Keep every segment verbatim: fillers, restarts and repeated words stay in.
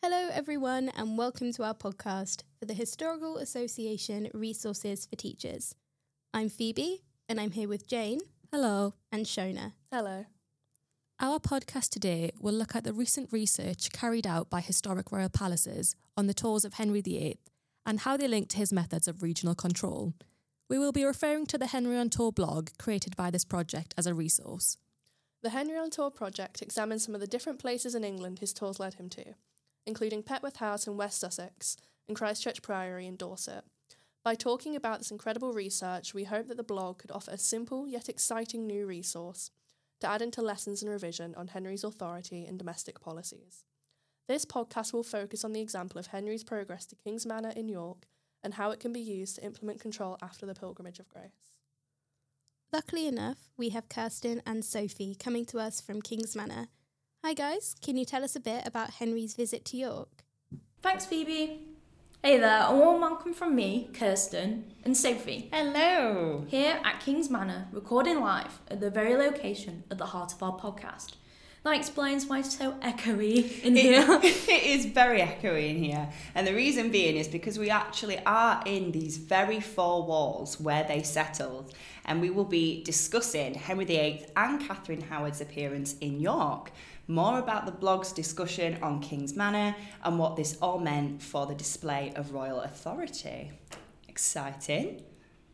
Hello everyone and welcome to our podcast for the Historical Association Resources for Teachers. I'm Phoebe and I'm here with Jane. Hello. And Shona. Hello. Our podcast today will look at the recent research carried out by Historic Royal Palaces on the tours of Henry the eighth and how they link to his methods of regional control. We will be referring to the Henry on Tour blog created by this project as a resource. The Henry on Tour project examines some of the different places in England his tours led him to, including Petworth House in West Sussex and Christchurch Priory in Dorset. By talking about this incredible research, we hope that the blog could offer a simple yet exciting new resource to add into lessons and revision on Henry's authority and domestic policies. This podcast will focus on the example of Henry's progress to King's Manor in York and how it can be used to implement control after the Pilgrimage of Grace. Luckily enough, we have Kirsten and Sophie coming to us from King's Manor. Hi guys, can you tell us a bit about Henry's visit to York? Thanks, Phoebe. Hey there, a warm welcome from me, Kirsten, and Sophie. Hello. Here at King's Manor, recording live at the very location at the heart of our podcast. That explains why it's so echoey in here. It is very echoey in here. And the reason being is because we actually are in these very four walls where they settled. And we will be discussing Henry the eighth and Catherine Howard's appearance in York. More about the blog's discussion on King's Manor and what this all meant for the display of royal authority. Exciting.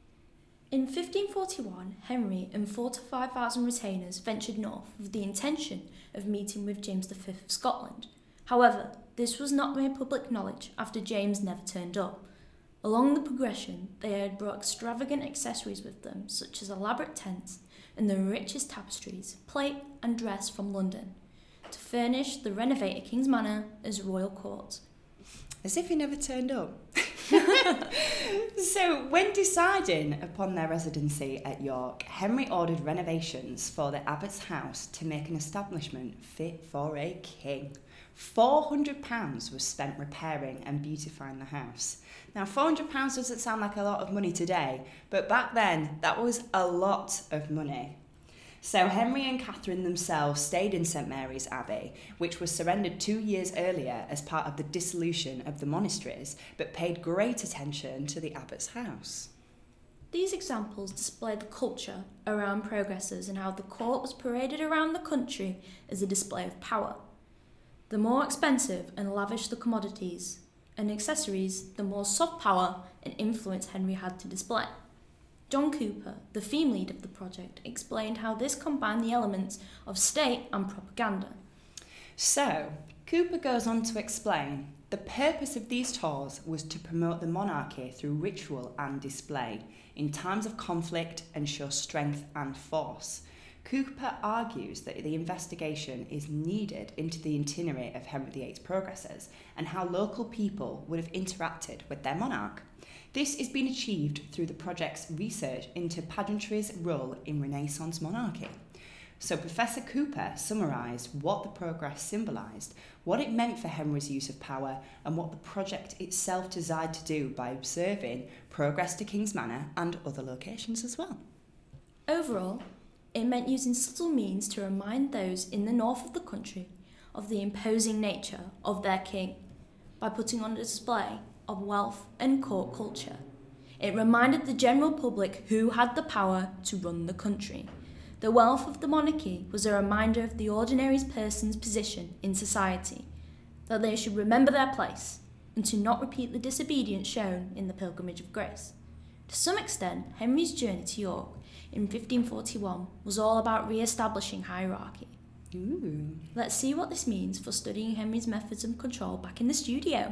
In fifteen forty-one, Henry and four to five thousand retainers ventured north with the intention of meeting with James the fifth of Scotland. However, this was not made public knowledge after James never turned up. Along the progression, they had brought extravagant accessories with them, such as elaborate tents and the richest tapestries, plate and dress from London, to furnish the renovated King's Manor as royal court. As if he never turned up. So, when deciding upon their residency at York, Henry ordered renovations for the abbot's house to make an establishment fit for a king. four hundred pounds was spent repairing and beautifying the house. Now, four hundred pounds doesn't sound like a lot of money today, but back then, that was a lot of money. So Henry and Catherine themselves stayed in St Mary's Abbey, which was surrendered two years earlier as part of the dissolution of the monasteries, but paid great attention to the abbot's house. These examples display the culture around progresses and how the court was paraded around the country as a display of power. The more expensive and lavish the commodities and accessories, the more soft power and influence Henry had to display. John Cooper, the theme lead of the project, explained how this combined the elements of state and propaganda. So, Cooper goes on to explain, the purpose of these tours was to promote the monarchy through ritual and display, in times of conflict and show strength and force. Cooper argues that the investigation is needed into the itinerary of Henry the eighth's progresses and how local people would have interacted with their monarch. This is being achieved through the project's research into pageantry's role in Renaissance monarchy. So Professor Cooper summarised what the progress symbolised, what it meant for Henry's use of power, and what the project itself desired to do by observing progress to King's Manor and other locations as well. Overall, it meant using subtle means to remind those in the north of the country of the imposing nature of their king by putting on a display of wealth and court culture. It reminded the general public who had the power to run the country. The wealth of the monarchy was a reminder of the ordinary person's position in society, that they should remember their place and to not repeat the disobedience shown in the Pilgrimage of Grace. To some extent, Henry's journey to York in fifteen forty-one was all about re-establishing hierarchy. Ooh. Let's see what this means for studying Henry's methods of control back in the studio.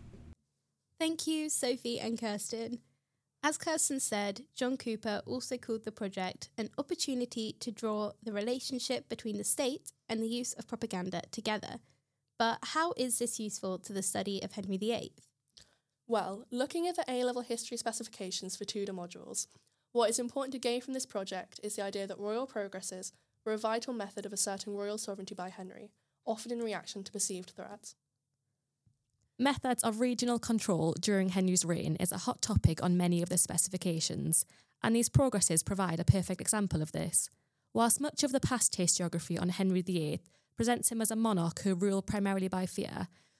Thank you, Sophie and Kirsten. As Kirsten said, John Cooper also called the project an opportunity to draw the relationship between the state and the use of propaganda together. But how is this useful to the study of Henry the eighth? Well, looking at the A-level history specifications for Tudor modules, what is important to gain from this project is the idea that royal progresses were a vital method of asserting royal sovereignty by Henry, often in reaction to perceived threats. Methods of regional control during Henry's reign is a hot topic on many of the specifications, and these progresses provide a perfect example of this. Whilst much of the past historiography on Henry the eighth presents him as a monarch who ruled primarily by fear,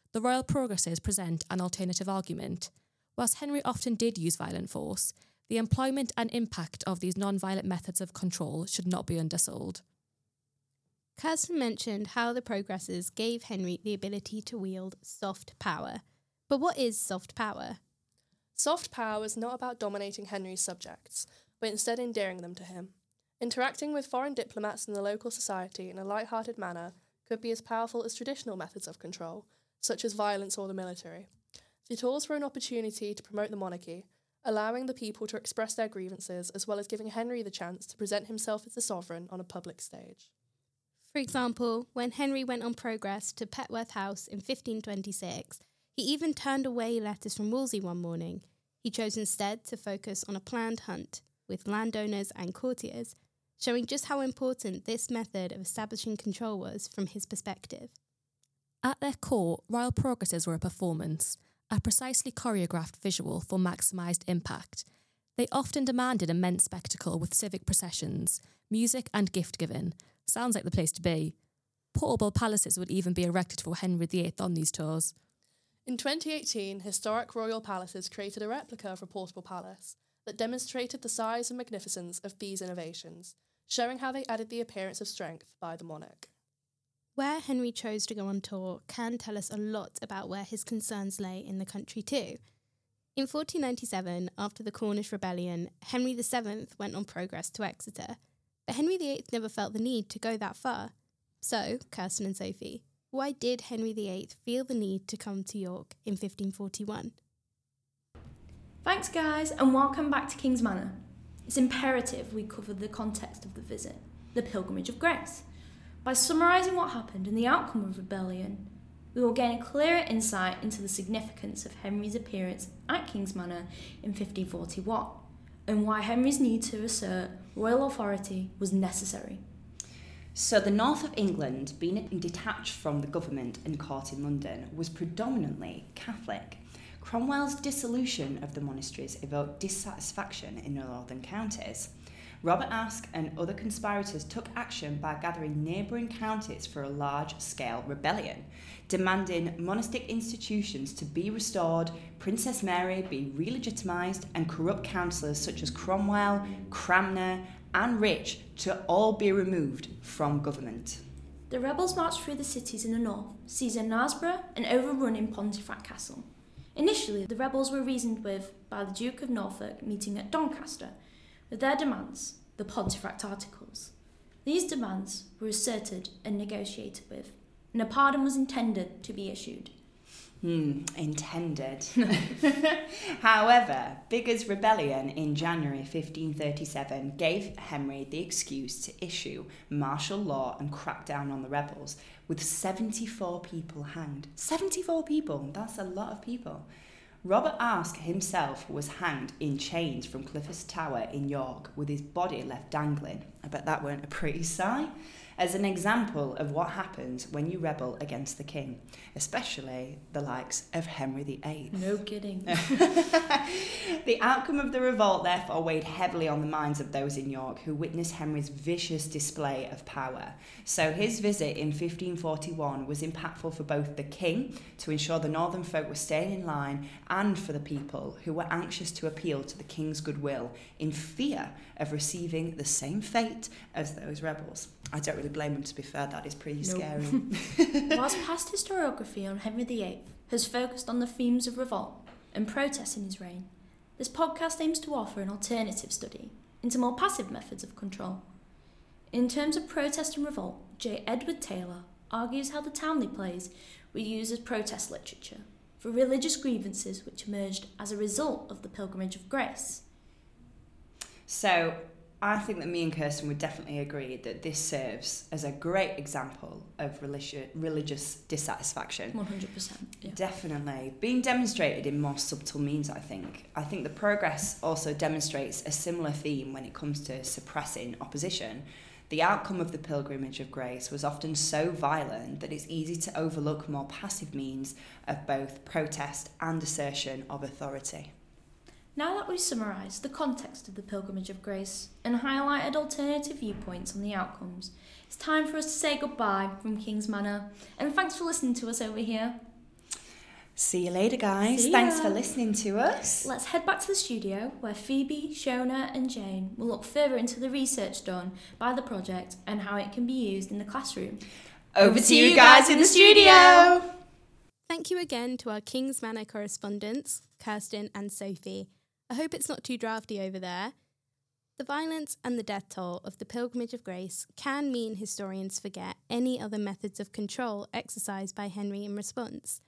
the royal progresses present an alternative argument. Whilst Henry often did use violent force, the employment and impact of these non-violent methods of control should not be undersold. Kirsten mentioned how the progresses gave Henry the ability to wield soft power. But what is soft power? Soft power was not about dominating Henry's subjects, but instead endearing them to him. Interacting with foreign diplomats in the local society in a light-hearted manner could be as powerful as traditional methods of control, such as violence or the military. The tours were an opportunity to promote the monarchy, allowing the people to express their grievances as well as giving Henry the chance to present himself as the sovereign on a public stage. For example, when Henry went on progress to Petworth House in fifteen twenty-six, he even turned away letters from Wolsey one morning. He chose instead to focus on a planned hunt with landowners and courtiers, showing just how important this method of establishing control was from his perspective. At their core, royal progresses were a performance, a precisely choreographed visual for maximised impact. They often demanded immense spectacle with civic processions, music and gift-giving. Sounds like the place to be. Portable palaces would even be erected for Henry the eighth on these tours. In twenty eighteen, Historic Royal Palaces created a replica of a portable palace that demonstrated the size and magnificence of these innovations, showing how they added the appearance of strength by the monarch. Where Henry chose to go on tour can tell us a lot about where his concerns lay in the country too. In fourteen ninety-seven, after the Cornish Rebellion, Henry the seventh went on progress to Exeter, but Henry the eighth never felt the need to go that far. So, Kirsten and Sophie, why did Henry the eighth feel the need to come to York in fifteen forty-one? Thanks guys, and welcome back to King's Manor. It's imperative we cover the context of the visit, the Pilgrimage of Grace. By summarising what happened and the outcome of rebellion, we will gain a clearer insight into the significance of Henry's appearance at King's Manor in fifteen forty-one, and why Henry's need to assert royal authority was necessary. So the north of England, being detached from the government and court in London, was predominantly Catholic. Cromwell's dissolution of the monasteries evoked dissatisfaction in the northern counties. Robert Aske and other conspirators took action by gathering neighbouring counties for a large-scale rebellion, demanding monastic institutions to be restored, Princess Mary be re-legitimised, and corrupt councillors such as Cromwell, Cranmer and Rich to all be removed from government. The rebels marched through the cities in the north, seizing Knaresborough and overrunning Pontefract Castle. Initially, the rebels were reasoned with by the Duke of Norfolk meeting at Doncaster, with their demands, the Pontefract Articles. These demands were asserted and negotiated with, and a pardon was intended to be issued. Hmm, intended. However, Biggar's rebellion in January fifteen thirty-seven gave Henry the excuse to issue martial law and crack down on the rebels, with seventy-four people hanged. seventy-four people, that's a lot of people. Robert Aske himself was hanged in chains from Clifford's Tower in York, with his body left dangling. I bet that weren't a pretty sight. As an example of what happens when you rebel against the king, especially the likes of Henry the eighth. No kidding. The outcome of the revolt therefore weighed heavily on the minds of those in York who witnessed Henry's vicious display of power. So his visit in fifteen forty-one was impactful for both the king, to ensure the northern folk were staying in line, and for the people who were anxious to appeal to the king's goodwill in fear of receiving the same fate as those rebels. I don't really blame them, to be fair, that is pretty Nope. scary. Whilst past historiography on Henry the eighth has focused on the themes of revolt and protest in his reign, this podcast aims to offer an alternative study into more passive methods of control. In terms of protest and revolt, J. Edward Taylor argues how the Townley plays were used as protest literature for religious grievances which emerged as a result of the Pilgrimage of Grace. So I think that me and Kirsten would definitely agree that this serves as a great example of religi- religious dissatisfaction. one hundred percent. Yeah. Definitely. Being demonstrated in more subtle means, I think. I think the progress also demonstrates a similar theme when it comes to suppressing opposition. The outcome of the Pilgrimage of Grace was often so violent that it's easy to overlook more passive means of both protest and assertion of authority. Now that we've summarised the context of the Pilgrimage of Grace and highlighted alternative viewpoints on the outcomes, it's time for us to say goodbye from King's Manor, and thanks for listening to us over here. See you later, guys. See Thanks ya. for listening to us. Let's head back to the studio where Phoebe, Shona and Jane will look further into the research done by the project and how it can be used in the classroom. Over to you guys in the studio. Thank you again to our King's Manor correspondents, Kirsten and Sophie. I hope it's not too drafty over there. The violence and the death toll of the Pilgrimage of Grace can mean historians forget any other methods of control exercised by Henry in response.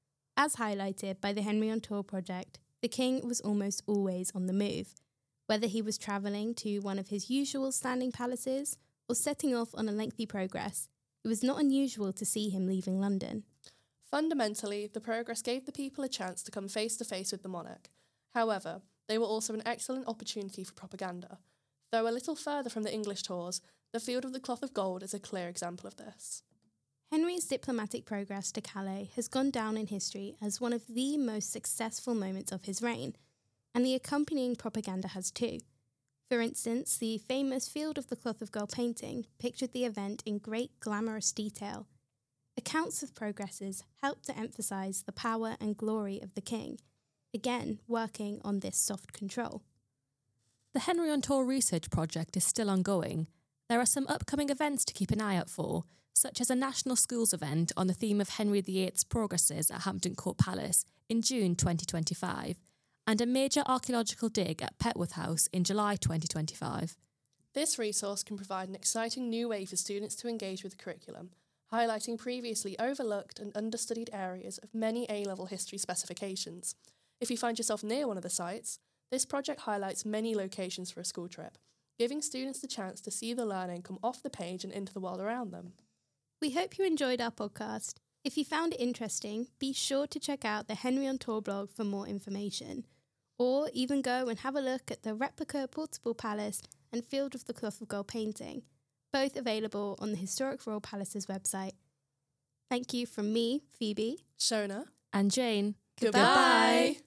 As highlighted by the Henry on Tour project, the king was almost always on the move, whether he was travelling to one of his usual standing palaces or setting off on a lengthy progress. It was not unusual to see him leaving London. Fundamentally, the progress gave the people a chance to come face to face with the monarch. However, they were also an excellent opportunity for propaganda. Though a little further from the English tours, the Field of the Cloth of Gold is a clear example of this. Henry's diplomatic progress to Calais has gone down in history as one of the most successful moments of his reign, and the accompanying propaganda has too. For instance, the famous Field of the Cloth of Gold painting pictured the event in great glamorous detail. Accounts of progresses helped to emphasise the power and glory of the king, again working on this soft control. The Henry on Tour research project is still ongoing. There are some upcoming events to keep an eye out for, such as a national schools event on the theme of Henry the eighth's progresses at Hampton Court Palace in June twenty twenty-five, and a major archaeological dig at Petworth House in July twenty twenty-five. This resource can provide an exciting new way for students to engage with the curriculum, highlighting previously overlooked and understudied areas of many A-level history specifications. If you find yourself near one of the sites, this project highlights many locations for a school trip, giving students the chance to see the learning come off the page and into the world around them. We hope you enjoyed our podcast. If you found it interesting, be sure to check out the Henry on Tour blog for more information, or even go and have a look at the replica portable palace and Field of the Cloth of Gold painting, both available on the Historic Royal Palace's website. Thank you from me, Phoebe, Shona, And Jane. goodbye.